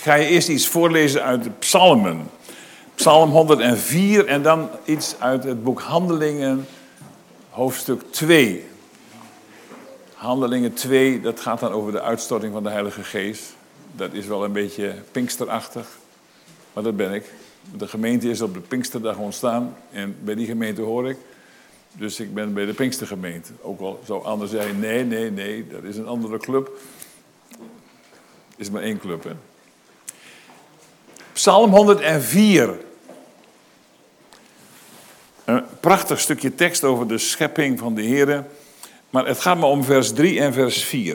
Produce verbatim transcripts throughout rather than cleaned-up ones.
ga je eerst iets voorlezen uit de psalmen. Psalm honderdvier en dan iets uit het boek Handelingen, hoofdstuk twee. Handelingen twee, dat gaat dan over de uitstorting van de Heilige Geest. Dat is wel een beetje pinksterachtig, maar dat ben ik. De gemeente is op de Pinksterdag ontstaan en bij die gemeente hoor ik. Dus ik ben bij de Pinkstergemeente. Ook al zou anders zeggen, nee, nee, nee, dat is een andere club. Is maar één club, hè. Psalm honderdvier. Een prachtig stukje tekst over de schepping van de Heere. Maar het gaat maar om vers drie en vers vier.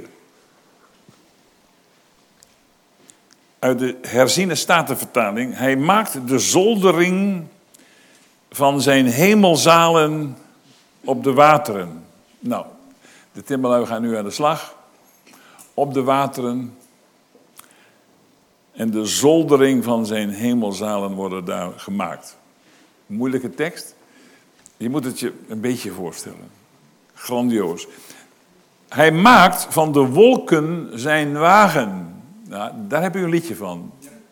Uit de herziene statenvertaling. Hij maakt de zoldering van zijn hemelzalen op de wateren. Nou, de timmerlui gaan nu aan de slag. Op de wateren. En de zoldering van zijn hemelzalen worden daar gemaakt. Moeilijke tekst. Je moet het je een beetje voorstellen. Grandioos. Hij maakt van de wolken zijn wagen. Nou, daar heb u een liedje van.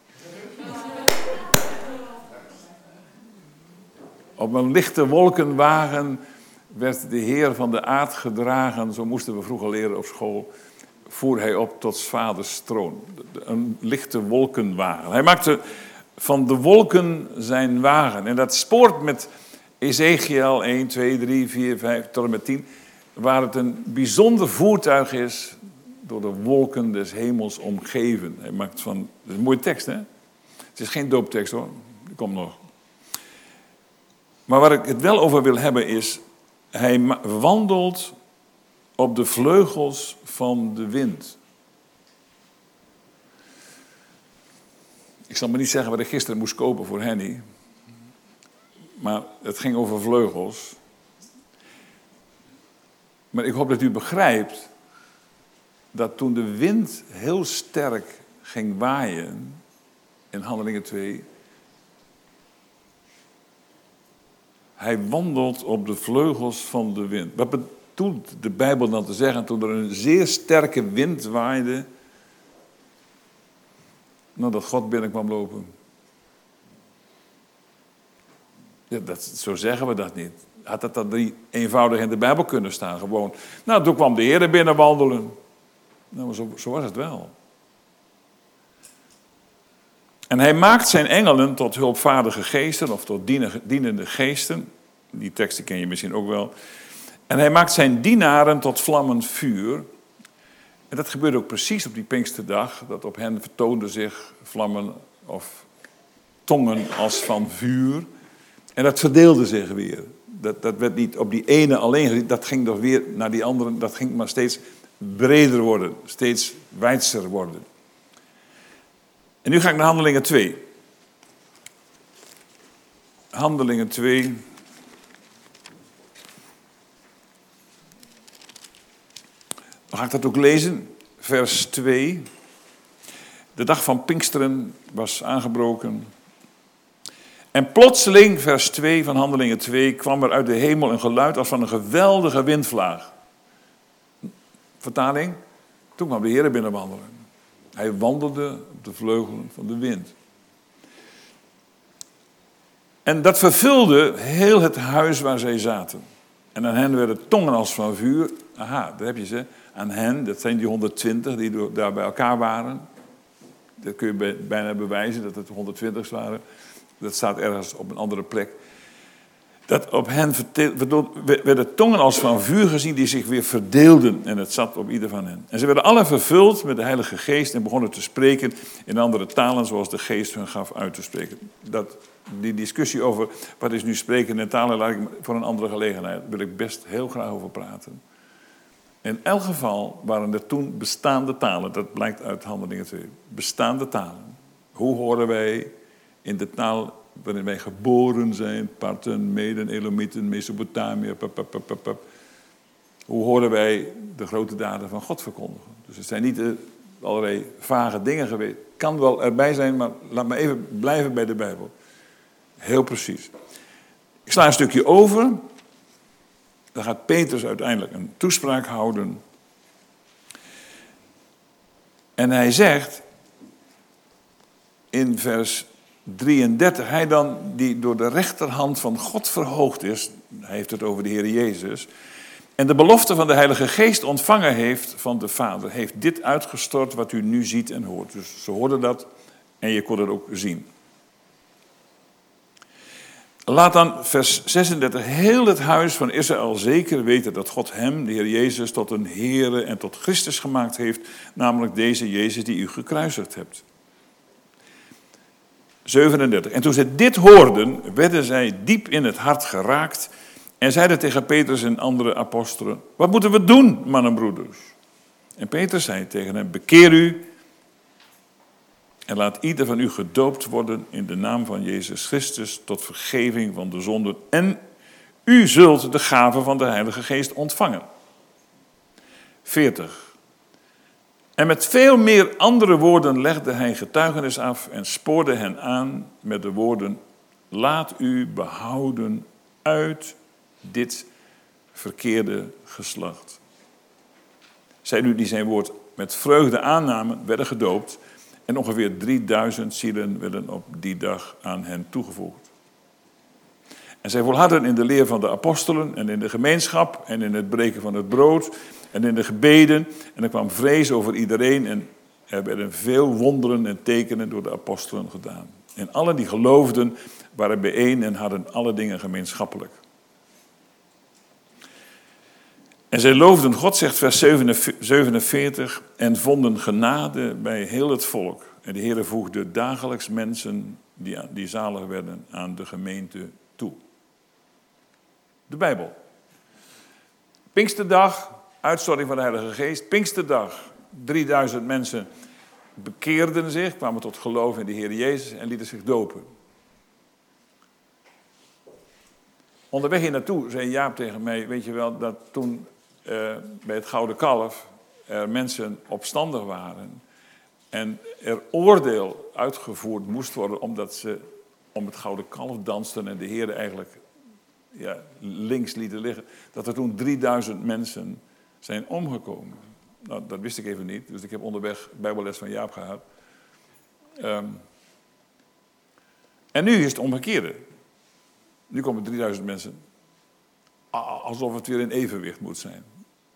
Op een lichte wolkenwagen werd de Heer van de aard gedragen. Zo moesten we vroeger leren op school. Voer hij op tot 's vaders troon. Een lichte wolkenwagen. Hij maakte van de wolken zijn wagen. En dat spoort met Ezekiel één, twee, drie, vier, vijf tot en met tien. Waar het een bijzonder voertuig is. Door de wolken des hemels omgeven. Hij maakt van. Dat is een mooie tekst, hè? Het is geen dooptekst, hoor. Die komt nog. Maar waar ik het wel over wil hebben is. Hij wandelt op de vleugels van de wind. Ik zal maar niet zeggen wat ik gisteren moest kopen voor Henny. Maar het ging over vleugels. Maar ik hoop dat u begrijpt dat toen de wind heel sterk ging waaien in Handelingen twee, hij wandelt op de vleugels van de wind. Wat bedoelt de Bijbel dan te zeggen toen er een zeer sterke wind waaide? Nou, dat God binnen kwam lopen. Ja, dat, zo zeggen we dat niet. Had dat dan niet eenvoudig in de Bijbel kunnen staan? Gewoon, nou, toen kwam de Heer binnen wandelen. Nou, maar zo, zo was het wel. En hij maakt zijn engelen tot hulpvaardige geesten of tot dienende geesten. Die teksten ken je misschien ook wel. En hij maakt zijn dienaren tot vlammend vuur. En dat gebeurde ook precies op die Pinksterdag. Dat op hen vertoonden zich vlammen of tongen als van vuur. En dat verdeelde zich weer. Dat, dat werd niet op die ene alleen, dat ging toch weer naar die andere. Dat ging maar steeds breder worden, steeds wijdser worden. En nu ga ik naar Handelingen twee. Handelingen twee. Dan ga ik dat ook lezen. Vers twee. De dag van Pinksteren was aangebroken. En plotseling, vers twee van Handelingen twee, kwam er uit de hemel een geluid als van een geweldige windvlaag. Vertaling. Toen kwam de Heer binnen wandelen. Hij wandelde op de vleugelen van de wind. En dat vervulde heel het huis waar zij zaten. En aan hen werden tongen als van vuur. Aha, daar heb je ze. Aan hen, dat zijn die honderdtwintig die daar bij elkaar waren. Dat kun je bijna bewijzen dat het honderdtwintig waren. Dat staat ergens op een andere plek. Dat op hen werden tongen als van vuur gezien die zich weer verdeelden. En het zat op ieder van hen. En ze werden alle vervuld met de Heilige Geest en begonnen te spreken in andere talen zoals de Geest hun gaf uit te spreken. Dat, die discussie over wat is nu spreken in talen, laat ik voor een andere gelegenheid. Daar wil ik best heel graag over praten. In elk geval waren er toen bestaande talen. Dat blijkt uit Handelingen twee. Bestaande talen. Hoe horen wij in de taal waarin wij geboren zijn, Parten, Meden, Elamieten, Mesopotamië, pap, pap, pap, pap. Hoe horen wij de grote daden van God verkondigen? Dus het zijn niet uh, allerlei vage dingen geweest. Kan wel erbij zijn, maar laat me even blijven bij de Bijbel. Heel precies. Ik sla een stukje over. Dan gaat Petrus uiteindelijk een toespraak houden. En hij zegt, in vers drieëndertig, hij dan die door de rechterhand van God verhoogd is, hij heeft het over de Heer Jezus, en de belofte van de Heilige Geest ontvangen heeft van de Vader, heeft dit uitgestort wat u nu ziet en hoort. Dus ze hoorden dat en je kon het ook zien. Laat dan, vers zesendertig, heel het huis van Israël zeker weten dat God hem, de Heer Jezus, tot een Heere en tot Christus gemaakt heeft, namelijk deze Jezus die u gekruisigd hebt. zevenendertig. En toen zij dit hoorden, werden zij diep in het hart geraakt en zeiden tegen Petrus en andere apostelen, wat moeten we doen, mannenbroeders? En Petrus zei tegen hem, bekeer u en laat ieder van u gedoopt worden in de naam van Jezus Christus tot vergeving van de zonden. En u zult de gave van de Heilige Geest ontvangen. veertig. En met veel meer andere woorden legde hij getuigenis af en spoorde hen aan met de woorden, laat u behouden uit dit verkeerde geslacht. Zij nu die zijn woord met vreugde aannamen, werden gedoopt. En ongeveer drieduizend zielen werden op die dag aan hen toegevoegd. En zij volharden in de leer van de apostelen en in de gemeenschap en in het breken van het brood en in de gebeden. En er kwam vrees over iedereen en er werden veel wonderen en tekenen door de apostelen gedaan. En allen die geloofden waren bijeen en hadden alle dingen gemeenschappelijk. En zij loofden God, zegt vers zevenenveertig, en vonden genade bij heel het volk. En de Heer voegde dagelijks mensen die, die zalig werden aan de gemeente toe. De Bijbel. Pinksterdag, uitstorting van de Heilige Geest. Pinksterdag, drieduizend mensen bekeerden zich, kwamen tot geloof in de Heer Jezus en lieten zich dopen. Onderweg hier naartoe zei Jaap tegen mij, weet je wel, dat toen uh, bij het Gouden Kalf er mensen opstandig waren en er oordeel uitgevoerd moest worden omdat ze om het Gouden Kalf dansten en de Heer eigenlijk ja, links lieten liggen, dat er toen drieduizend mensen zijn omgekomen. Nou, dat wist ik even niet, dus ik heb onderweg bijbelles van Jaap gehad. Um, en nu is het omgekeerde. Nu komen drieduizend mensen. Alsof het weer in evenwicht moet zijn.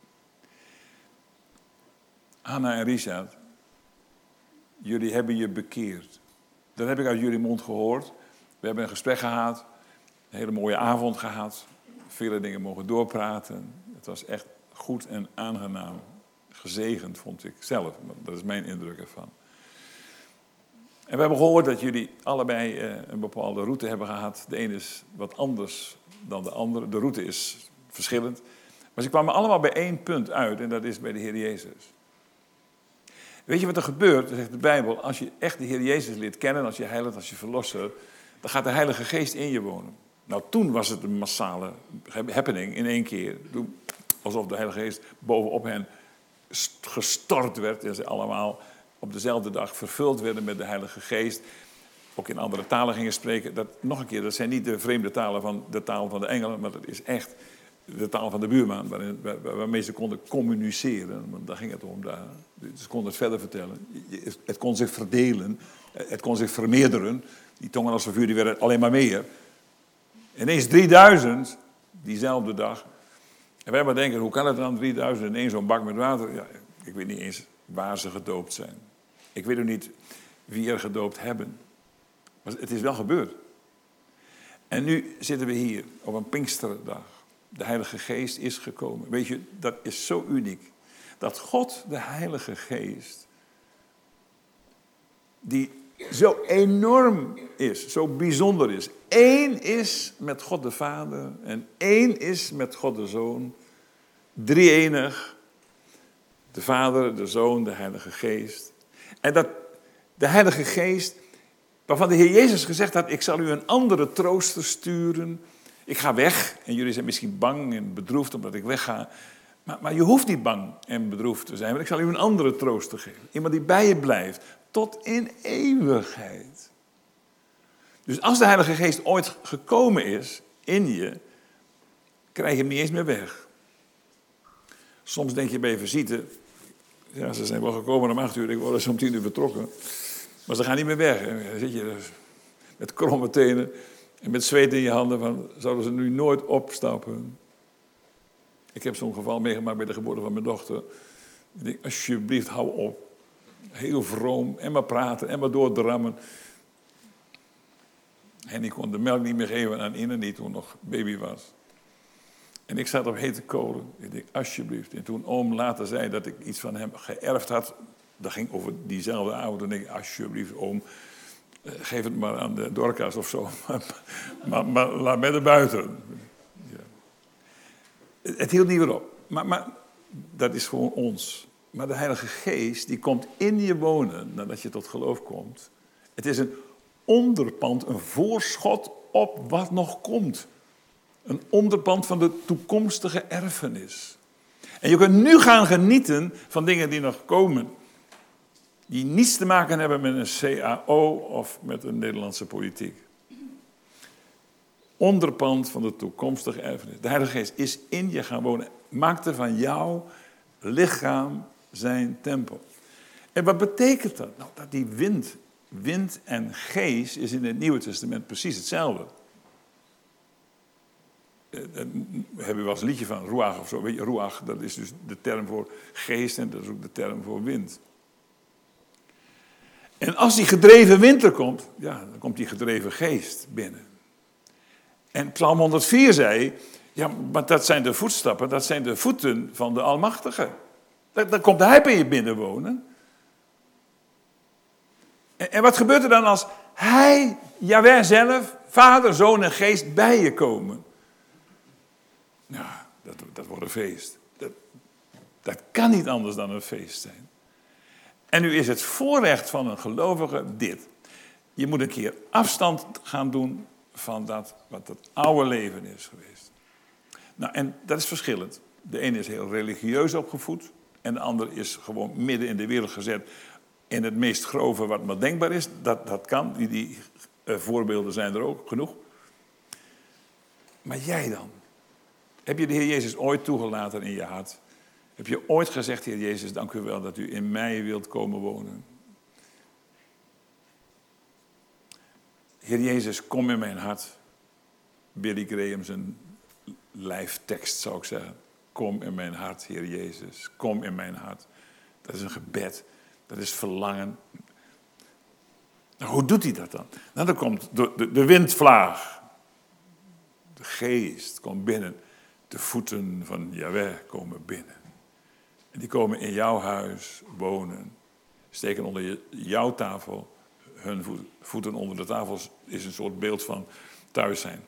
Hanna en Richard, jullie hebben je bekeerd. Dat heb ik uit jullie mond gehoord. We hebben een gesprek gehad. Een hele mooie avond gehad. Vele dingen mogen doorpraten. Het was echt goed en aangenaam. Gezegend vond ik zelf. Dat is mijn indruk ervan. En we hebben gehoord dat jullie allebei een bepaalde route hebben gehad. De ene is wat anders dan de andere. De route is verschillend. Maar ze kwamen allemaal bij één punt uit. En dat is bij de Heer Jezus. Weet je wat er gebeurt, zegt de Bijbel. Als je echt de Heer Jezus leert kennen, als je heiligt, als je verlosser, dan gaat de Heilige Geest in je wonen. Nou, toen was het een massale happening in één keer. Toen, alsof de Heilige Geest bovenop hen gestort werd. En ze allemaal op dezelfde dag vervuld werden met de Heilige Geest. Ook in andere talen gingen spreken. Dat, nog een keer, dat zijn niet de vreemde talen van de taal van de engelen, maar dat is echt de taal van de buurman, waarin, waar, waarmee ze konden communiceren. Want daar ging het om. Daar. Ze konden het verder vertellen. Het kon zich verdelen. Het kon zich vermeerderen. Die tongen als vuur die werden alleen maar meer. Ineens drieduizend, diezelfde dag. En wij maar denken, hoe kan het dan drieduizend in één zo'n bak met water? Ja, ik weet niet eens waar ze gedoopt zijn. Ik weet ook niet wie er gedoopt hebben. Maar het is wel gebeurd. En nu zitten we hier op een Pinksterdag. De Heilige Geest is gekomen. Weet je, dat is zo uniek. Dat God, de Heilige Geest, die zo enorm is, zo bijzonder is. Eén is met God de Vader en één is met God de Zoon. Drie-enig. De Vader, de Zoon, de Heilige Geest. En dat de Heilige Geest, waarvan de Heer Jezus gezegd had, ik zal u een andere trooster sturen. Ik ga weg en jullie zijn misschien bang en bedroefd omdat ik wegga. Maar, maar je hoeft niet bang en bedroefd te zijn, want ik zal u een andere trooster geven. Iemand die bij je blijft, tot in eeuwigheid. Dus als de Heilige Geest ooit gekomen is in je, krijg je hem niet eens meer weg. Soms denk je bij je visite, ja, ze zijn wel gekomen om acht uur, ik word eens om tien uur vertrokken. Maar ze gaan niet meer weg. Hè. Dan zit je dus met kromme tenen en met zweet in je handen. Van, zouden ze nu nooit opstappen? Ik heb zo'n geval meegemaakt bij de geboorte van mijn dochter. Ik denk, alsjeblieft, hou op. Heel vroom, en maar praten, en maar doordrammen. En ik kon de melk niet meer geven aan Ine, die toen nog baby was. En ik zat op hete kolen. Ik denk, alsjeblieft. En toen oom later zei dat ik iets van hem geërfd had. Dat ging over diezelfde avond. En ik denk, alsjeblieft, oom, geef het maar aan de Dorcas of zo. Maar, maar, maar laat mij er buiten. Ja. Het hield niet meer op. Maar, maar dat is gewoon ons. Maar de Heilige Geest, die komt in je wonen nadat je tot geloof komt. Het is een onderpand, een voorschot op wat nog komt. Een onderpand van de toekomstige erfenis. En je kunt nu gaan genieten van dingen die nog komen. Die niets te maken hebben met een C A O of met een Nederlandse politiek. Onderpand van de toekomstige erfenis. De Heilige Geest is in je gaan wonen. Maakte van jouw lichaam zijn tempel. En wat betekent dat? Nou, dat die wind, wind en geest is in het Nieuwe Testament precies hetzelfde. Daar hebben we wel eens een liedje van, ruach of zo. Weet je, ruach, dat is dus de term voor geest en dat is ook de term voor wind. En als die gedreven wind er komt, ja, dan komt die gedreven geest binnen. En Psalm honderdvier zei, ja, maar dat zijn de voetstappen, dat zijn de voeten van de Almachtige. Dan komt hij bij je binnenwonen. En, en wat gebeurt er dan als hij, Jahweh zelf, Vader, Zoon en Geest bij je komen? Nou, dat, dat wordt een feest. Dat, dat kan niet anders dan een feest zijn. En nu is het voorrecht van een gelovige dit. Je moet een keer afstand gaan doen van dat wat het oude leven is geweest. Nou, en dat is verschillend. De ene is heel religieus opgevoed. En de ander is gewoon midden in de wereld gezet. In het meest grove wat maar denkbaar is. Dat, dat kan. Die, die uh, voorbeelden zijn er ook genoeg. Maar jij dan? Heb je de Heer Jezus ooit toegelaten in je hart? Heb je ooit gezegd, Heer Jezus, dank u wel dat u in mij wilt komen wonen? Heer Jezus, kom in mijn hart. Billy Graham zijn lijftekst zou ik zeggen. Kom in mijn hart, Heer Jezus. Kom in mijn hart. Dat is een gebed. Dat is verlangen. Nou, hoe doet hij dat dan? Nou, dan komt de, de, de windvlaag. De geest komt binnen. De voeten van Jahweh komen binnen. En die komen in jouw huis wonen. Steken onder je, jouw tafel. Hun voeten onder de tafel is een soort beeld van thuis zijn.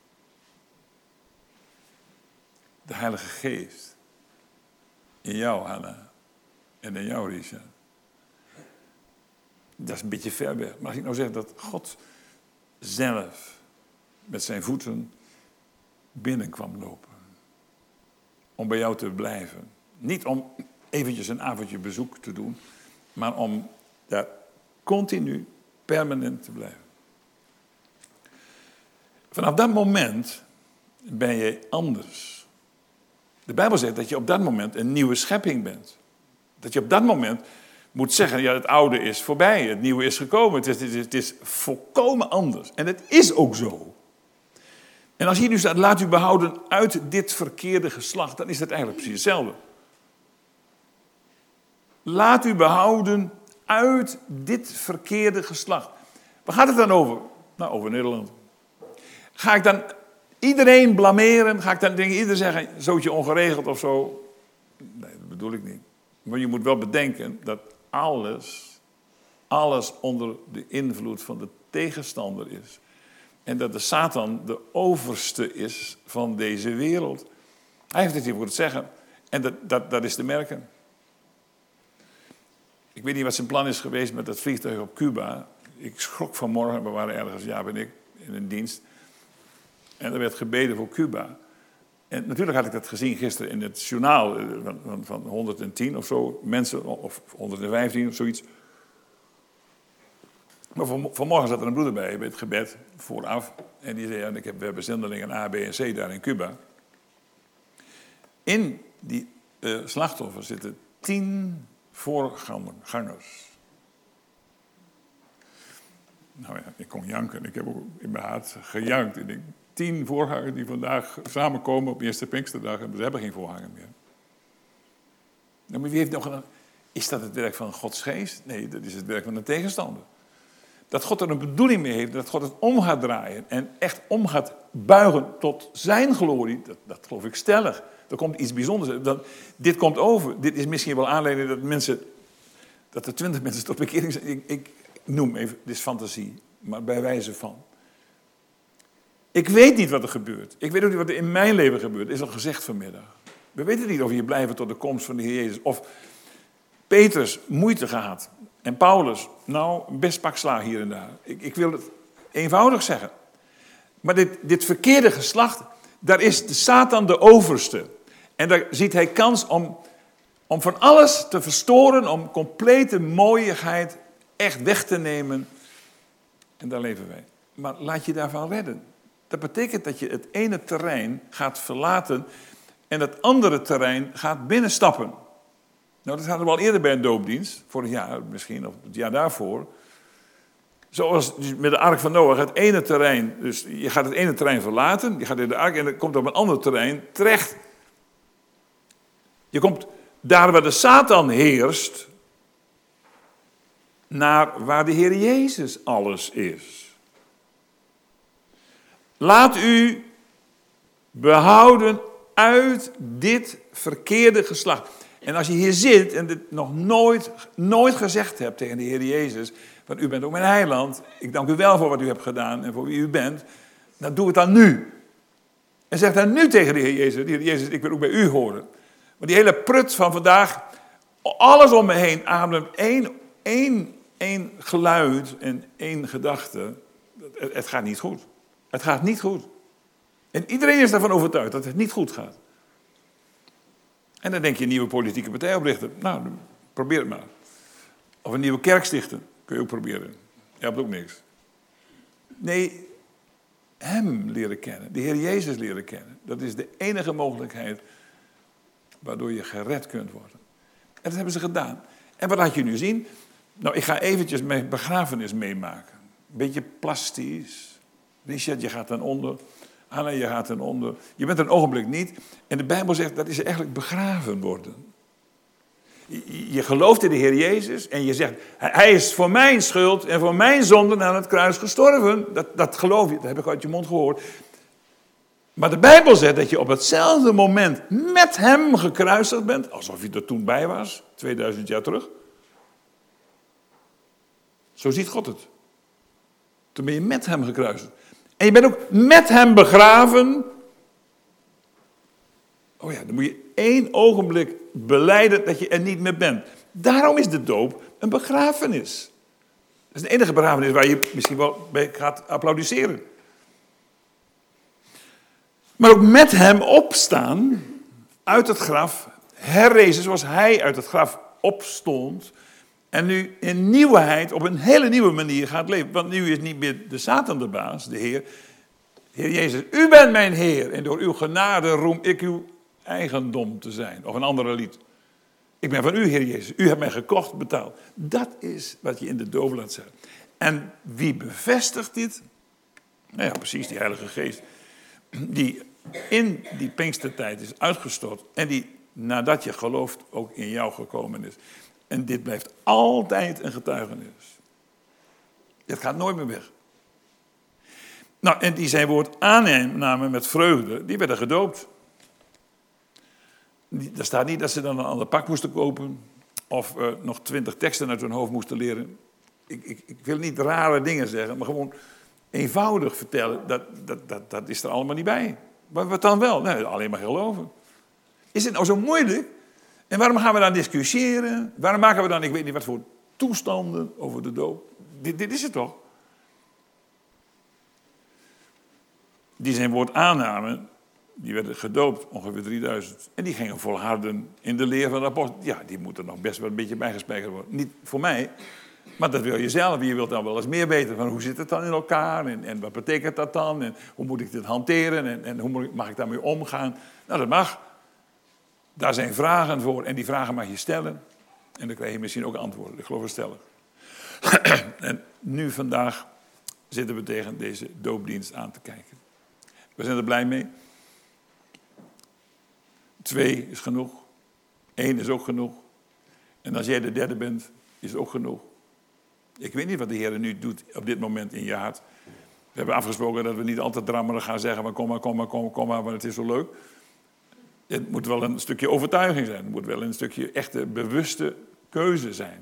De Heilige Geest. In jou, Hanna. En in jou, Richard. Dat is een beetje ver weg. Maar als ik nou zeg dat God zelf met zijn voeten binnen kwam lopen. Om bij jou te blijven. Niet om eventjes een avondje bezoek te doen. Maar om daar continu, permanent te blijven. Vanaf dat moment ben je anders. De Bijbel zegt dat je op dat moment een nieuwe schepping bent. Dat je op dat moment moet zeggen, ja, het oude is voorbij, het nieuwe is gekomen. Het is, het is, het is volkomen anders. En het is ook zo. En als hier nu staat, laat u behouden uit dit verkeerde geslacht, dan is dat eigenlijk precies hetzelfde. Laat u behouden uit dit verkeerde geslacht. Waar gaat het dan over? Nou, over Nederland. Ga ik dan iedereen blameren? Ga ik dan tegen iedereen zeggen, zootje ongeregeld of zo? Nee, dat bedoel ik niet. Maar je moet wel bedenken dat alles, alles onder de invloed van de tegenstander is. En dat de Satan de overste is van deze wereld. Hij heeft het hier voor het zeggen. En dat, dat, dat is te merken. Ik weet niet wat zijn plan is geweest met dat vliegtuig op Cuba. Ik schrok vanmorgen, we waren ergens, ja ben ik, in een dienst. En er werd gebeden voor Cuba. En natuurlijk had ik dat gezien gisteren in het journaal van, van honderdtien of zo. Mensen, of honderdvijftien of zoiets. Maar van, vanmorgen zat er een broeder bij, bij het gebed, vooraf. En die zei, ja, ik heb, we hebben zendelingen A, B en C daar in Cuba. In die uh, slachtoffers zitten tien voorgangers. Nou ja, ik kon janken. Ik heb ook in mijn hart gejankt. Ik denk, tien voorgangers die vandaag samenkomen op eerste Pinksterdag en ze hebben geen voorganger meer. Nou, maar wie heeft nog een... Is dat het werk van Gods geest? Nee, dat is het werk van de tegenstander. Dat God er een bedoeling mee heeft, dat God het om gaat draaien en echt om gaat buigen tot zijn glorie, dat, dat geloof ik stellig. Er komt iets bijzonders. Dat, dit komt over. Dit is misschien wel aanleiding dat mensen, dat er twintig mensen tot bekering zijn. Ik, ik noem even, dit is fantasie, maar bij wijze van. Ik weet niet wat er gebeurt. Ik weet ook niet wat er in mijn leven gebeurt. Is al gezegd vanmiddag. We weten niet of we hier blijven tot de komst van de Heer Jezus. Of Petrus moeite gehad. En Paulus, nou, best pak slaag hier en daar. Ik, ik wil het eenvoudig zeggen. Maar dit, dit verkeerde geslacht, daar is de Satan de overste. En daar ziet hij kans om, om van alles te verstoren, om complete mooiigheid echt weg te nemen. En daar leven wij. Maar laat je daarvan redden. Dat betekent dat je het ene terrein gaat verlaten en het andere terrein gaat binnenstappen. Nou, dat hadden we al eerder bij een doopdienst, vorig jaar misschien, of het jaar daarvoor. Zoals met de ark van Noach, het ene terrein, dus je gaat het ene terrein verlaten, je gaat in de ark en dan komt op een ander terrein terecht. Je komt daar waar de Satan heerst, naar waar de Heer Jezus alles is. Laat u behouden uit dit verkeerde geslacht. En als je hier zit en dit nog nooit, nooit gezegd hebt tegen de Heer Jezus, want u bent ook mijn heiland, ik dank u wel voor wat u hebt gedaan en voor wie u bent, dan doe het dan nu. En zeg dan nu tegen de Heer Jezus, de Heer Jezus, ik wil ook bij u horen. Maar die hele prut van vandaag, alles om me heen ademt één, één, één geluid en één gedachte. Het, het gaat niet goed. Het gaat niet goed. En iedereen is daarvan overtuigd dat het niet goed gaat. En dan denk je een nieuwe politieke partij oprichten. Nou, probeer het maar. Of een nieuwe kerk stichten. Kun je ook proberen. Je hebt ook niks. Nee, hem leren kennen. De Heer Jezus leren kennen. Dat is de enige mogelijkheid waardoor je gered kunt worden. En dat hebben ze gedaan. En wat laat je nu zien? Nou, ik ga eventjes mijn begrafenis meemaken. Een beetje plastisch. Richard, je gaat ten onder. Anna, je gaat ten onder. Je bent er een ogenblik niet. En de Bijbel zegt, dat is eigenlijk begraven worden. Je, je gelooft in de Heer Jezus en je zegt, hij is voor mijn schuld en voor mijn zonden aan het kruis gestorven. Dat, dat geloof je, dat heb ik uit je mond gehoord. Maar de Bijbel zegt dat je op hetzelfde moment met hem gekruisigd bent, alsof je er toen bij was, tweeduizend jaar terug. Zo ziet God het. Toen ben je met hem gekruisigd. En je bent ook met hem begraven. Oh ja, dan moet je één ogenblik belijden dat je er niet meer bent. Daarom is de doop een begrafenis. Dat is de enige begrafenis waar je misschien wel bij gaat applaudisseren. Maar ook met hem opstaan uit het graf, herrezen zoals hij uit het graf opstond. En nu in nieuwheid op een hele nieuwe manier gaat leven. Want nu is niet meer de Satan de baas, de Heer. Heer Jezus, u bent mijn Heer. En door uw genade roem ik uw eigendom te zijn. Of een andere lied. Ik ben van u, Heer Jezus. U hebt mij gekocht, betaald. Dat is wat je in de doop laat zeggen. En wie bevestigt dit? Nou ja, precies, die Heilige Geest. Die in die Pinkstertijd is uitgestort. En die nadat je gelooft ook in jou gekomen is. En dit blijft altijd een getuigenis. Dit gaat nooit meer weg. Nou, en die zijn woord aannamen met vreugde, die werden gedoopt. Er staat niet dat ze dan een ander pak moesten kopen. Of uh, nog twintig teksten uit hun hoofd moesten leren. Ik, ik, ik wil niet rare dingen zeggen, maar gewoon eenvoudig vertellen. Dat, dat, dat, dat is er allemaal niet bij. Maar wat dan wel? Nee, alleen maar geloven. Is het nou zo moeilijk? En waarom gaan we dan discussiëren? Waarom maken we dan, ik weet niet wat voor toestanden over de doop? Dit, dit is het toch? Die zijn woord aannamen, die werden gedoopt, ongeveer drieduizend. En die gingen volharden in de leer van de apostel. Ja, die moeten nog best wel een beetje bijgespijkerd worden. Niet voor mij, maar dat wil je zelf. Je wilt dan wel eens meer weten van hoe zit het dan in elkaar? En, en wat betekent dat dan? En hoe moet ik dit hanteren? En, en hoe mag ik daarmee omgaan? Nou, dat mag. Daar zijn vragen voor en die vragen mag je stellen. En dan krijg je misschien ook antwoorden. Ik geloof het stellig. En nu vandaag zitten we tegen deze doopdienst aan te kijken. We zijn er blij mee. Twee is genoeg. Eén is ook genoeg. En als jij de derde bent, is het ook genoeg. Ik weet niet wat de Heer nu doet op dit moment in je hart. We hebben afgesproken dat we niet altijd drammerig gaan zeggen, maar kom maar, kom maar, kom maar, kom maar, want het is zo leuk. Het moet wel een stukje overtuiging zijn. Het moet wel een stukje echte bewuste keuze zijn.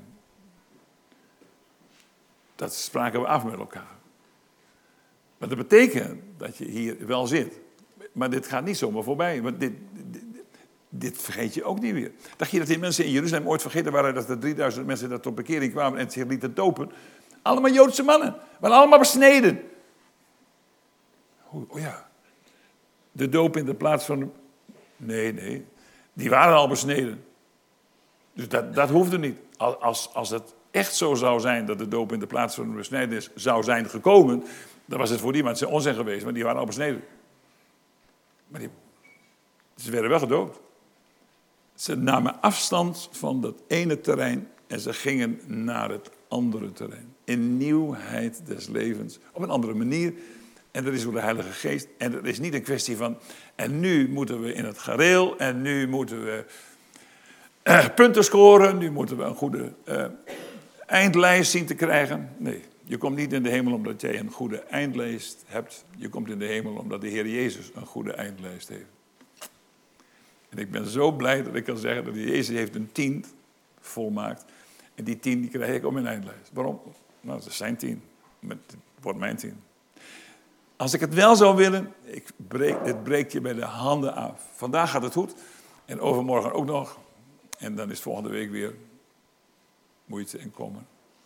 Dat spraken we af met elkaar. Maar dat betekent dat je hier wel zit. Maar dit gaat niet zomaar voorbij. Want dit, dit, dit vergeet je ook niet weer. Dacht je dat die mensen in Jeruzalem ooit vergeten waren dat er drieduizend mensen dat tot bekering kwamen en zich lieten dopen? Allemaal Joodse mannen. waren allemaal besneden. Oh, oh ja. De doop in de plaats van... De... Nee, nee. Die waren al besneden. Dus dat, dat hoefde niet. Als, als het echt zo zou zijn dat de doop in de plaats van de besnijdenis zou zijn gekomen, dan was het voor die mensen onzin geweest, maar die waren al besneden. Maar die, ze werden wel gedoopt. Ze namen afstand van dat ene terrein en ze gingen naar het andere terrein. In nieuwheid des levens. Op een andere manier. En dat is door de Heilige Geest. En dat is niet een kwestie van... En nu moeten we in het gareel. En nu moeten we uh, punten scoren. Nu moeten we een goede uh, eindlijst zien te krijgen. Nee, je komt niet in de hemel omdat jij een goede eindlijst hebt. Je komt in de hemel omdat de Heer Jezus een goede eindlijst heeft. En ik ben zo blij dat ik kan zeggen dat Jezus heeft een tien volmaakt. En die tien die krijg ik op mijn eindlijst. Waarom? Nou, dat is zijn tien. Het wordt mijn tien. Als ik het wel zou willen, ik breek, dit breekt je bij de handen af. Vandaag gaat het goed. En overmorgen ook nog. En dan is volgende week weer moeite en kommer.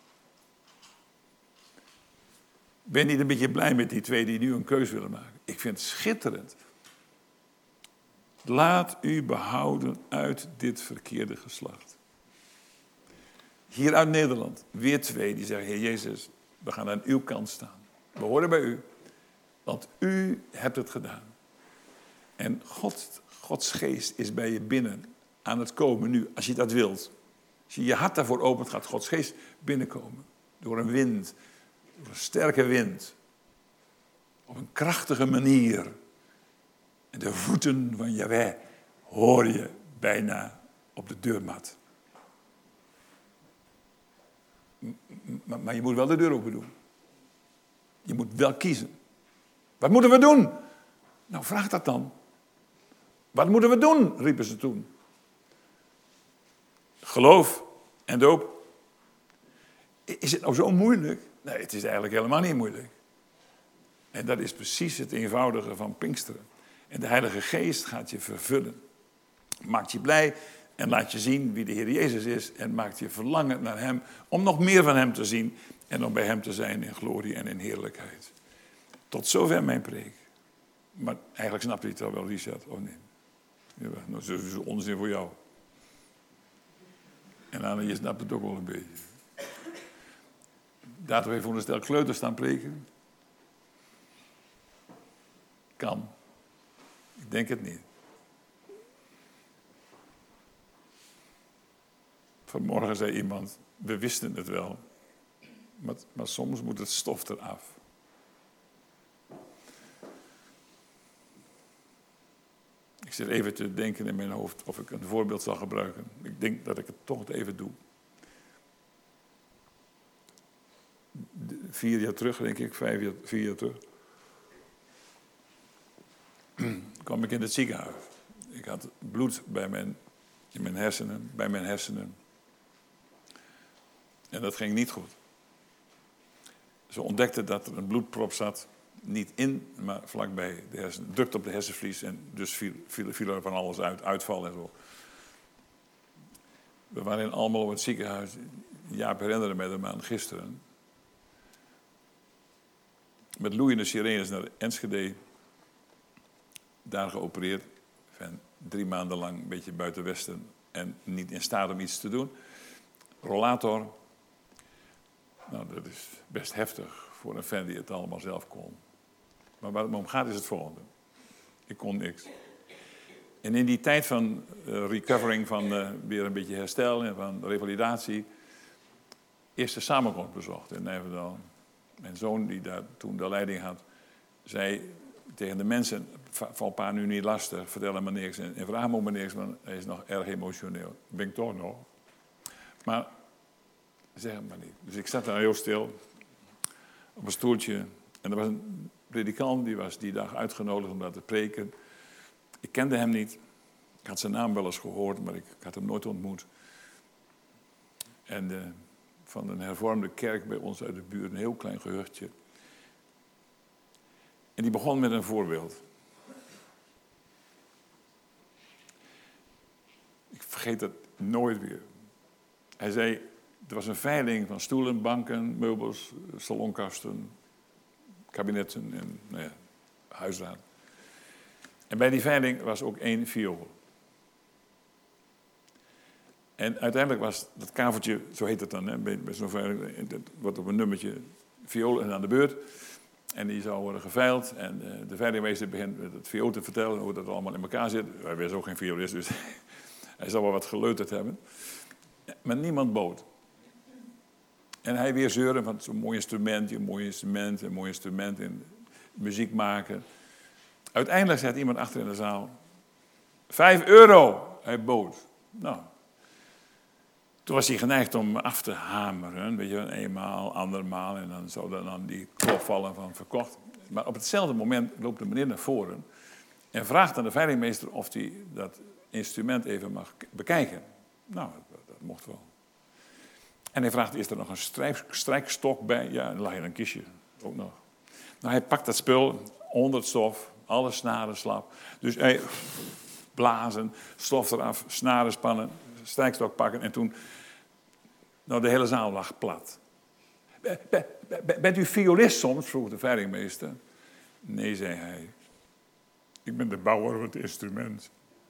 Ben je niet een beetje blij met die twee die nu een keuze willen maken? Ik vind het schitterend. Laat u behouden uit dit verkeerde geslacht. Hier uit Nederland, weer twee die zeggen, Heer Jezus, we gaan aan uw kant staan. We horen bij u, want u hebt het gedaan. En God, Gods geest is bij je binnen aan het komen nu, als je dat wilt. Als je je hart daarvoor opent, gaat Gods geest binnenkomen. Door een wind, door een sterke wind. Op een krachtige manier. En de voeten van Jahweh hoor je bijna op de deurmat. Maar, maar je moet wel de deur open doen. Je moet wel kiezen. Wat moeten we doen? Nou, vraag dat dan. Wat moeten we doen? Riepen ze toen. Geloof en doop. Is het nou zo moeilijk? Nee, het is eigenlijk helemaal niet moeilijk. En dat is precies het eenvoudige van Pinksteren. En de Heilige Geest gaat je vervullen. Maakt je blij en laat je zien wie de Heer Jezus is. En maakt je verlangen naar Hem om nog meer van Hem te zien. En om bij Hem te zijn in glorie en in heerlijkheid. Tot zover mijn preek. Maar eigenlijk snap je het al wel, Richard, of niet? Ja, nou, dat is onzin voor jou. En Anne, je snapt het ook wel een beetje. Laten we voor een stel kleuters staan preken. Kan. Ik denk het niet. Vanmorgen zei iemand, we wisten het wel. Maar, maar soms moet het stof eraf. Ik zit even te denken in mijn hoofd of ik een voorbeeld zal gebruiken. Ik denk dat ik het toch even doe. Vier jaar terug, denk ik, vijf jaar, vier jaar terug. kwam ik in het ziekenhuis. Ik had bloed bij mijn, in mijn hersenen, bij mijn hersenen. En dat ging niet goed. Ze ontdekten dat er een bloedprop zat. Niet in, maar vlakbij de hersenen. Drukte op de hersenvlies en dus viel, viel, viel er van alles uit. Uitval en zo. We waren in Almelo in het ziekenhuis. Jaap herinnerde mij eraan gisteren. Met loeiende sirenes naar Enschede. Daar geopereerd. Enfin, drie maanden lang een beetje buiten Westen. En niet in staat om iets te doen. Rollator. Nou, dat is best heftig voor een fan die het allemaal zelf kon. Maar waar het me om gaat is het volgende. Ik kon niks. En in die tijd van uh, recovering, van uh, weer een beetje herstel en van revalidatie, eerst de samenkomst bezocht in Nijverdal. mijn zoon die daar toen de leiding had, zei tegen de mensen, val pa nu niet lastig, vertel hem maar niks en, en vraag hem ook maar niks, want hij is nog erg emotioneel. Ben ik toch nog. Maar zeg hem maar niet. Dus ik zat daar heel stil op een stoeltje en er was een predikant, die was die dag uitgenodigd om daar te preken. Ik kende hem niet. Ik had zijn naam wel eens gehoord, maar ik, ik had hem nooit ontmoet. En uh, van een hervormde kerk bij ons uit de buurt, een heel klein gehuchtje. En die begon met een voorbeeld. Ik vergeet dat nooit weer. Hij zei, er was een veiling van stoelen, banken, meubels, salonkasten, kabinetten en nou ja, huisraad. En bij die veiling was ook één viool. En uiteindelijk was dat kaveltje, zo heet het dan, hè, bij, bij zo'n veiling, dat wordt op een nummertje viool aan de beurt. En die zou worden geveild. En uh, de veilingmeester begint met het viool te vertellen hoe dat allemaal in elkaar zit. Hij was ook geen violist, dus hij zal wel wat geleuterd hebben. Maar niemand bood. En hij weer zeuren van zo'n mooi instrument, een mooi instrument, een mooi instrument en muziek maken. Uiteindelijk zegt iemand achter in de zaal, vijf euro, hij bood. Nou, toen was hij geneigd om af te hameren, weet je, eenmaal, andermaal en dan zou dan die klop vallen van verkocht. Maar op hetzelfde moment loopt de meneer naar voren en vraagt aan de veilingmeester of hij dat instrument even mag bekijken. Nou, dat, dat mocht wel. En hij vraagt, is er nog een strijk, strijkstok bij? Ja, en dan lag je een kistje, ook nog. Nou, hij pakt dat spul, onder het stof, alle snaren slap. Dus hij blazen, stof eraf, snaren spannen, strijkstok pakken en toen... Nou, de hele zaal lag plat. Bent u violist soms? Vroeg de veilingmeester. Nee, zei hij. Ik ben de bouwer van het instrument.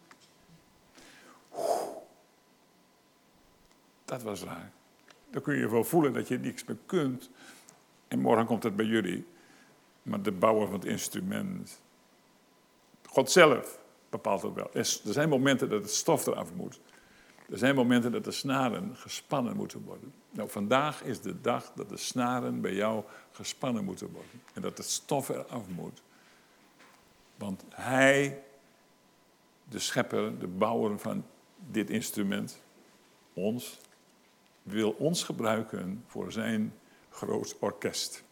Dat was raar. Dan kun je wel voelen dat je niks meer kunt. En morgen komt het bij jullie. Maar de bouwer van het instrument. God zelf bepaalt het wel. Er zijn momenten dat het stof eraf moet. Er zijn momenten dat de snaren gespannen moeten worden. Nou, vandaag is de dag dat de snaren bij jou gespannen moeten worden. En dat het stof eraf moet. Want hij, de schepper, de bouwer van dit instrument, ons, wil ons gebruiken voor zijn groot orkest.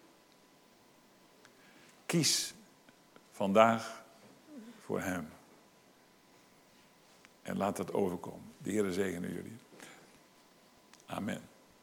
Kies vandaag voor hem. En laat dat overkomen. De Heere zegene jullie. Amen.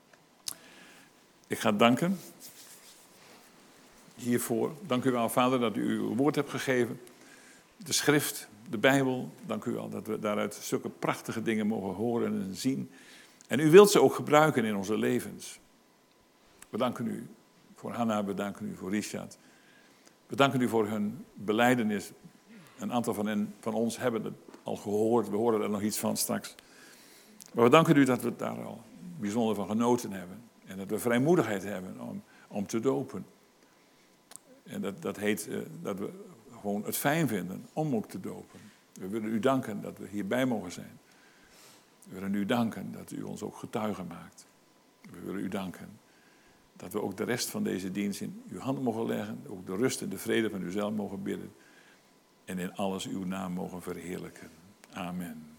Ik ga danken hiervoor. Dank u wel, Vader, dat u uw woord hebt gegeven. De schrift, de Bijbel. Dank u wel dat we daaruit zulke prachtige dingen mogen horen en zien. En u wilt ze ook gebruiken in onze levens. We danken u voor Hanna, we danken u voor Richard. We danken u voor hun belijdenis. Een aantal van, hen, van ons hebben het al gehoord, we horen er nog iets van straks. Maar we danken u dat we daar al bijzonder van genoten hebben. En dat we vrijmoedigheid hebben om, om te dopen. En dat, dat heet uh, dat we gewoon het fijn vinden om ook te dopen. We willen u danken dat we hierbij mogen zijn. We willen u danken dat u ons ook getuigen maakt. We willen u danken dat we ook de rest van deze dienst in uw hand mogen leggen. Ook de rust en de vrede van uzelf mogen bidden. En in alles uw naam mogen verheerlijken. Amen.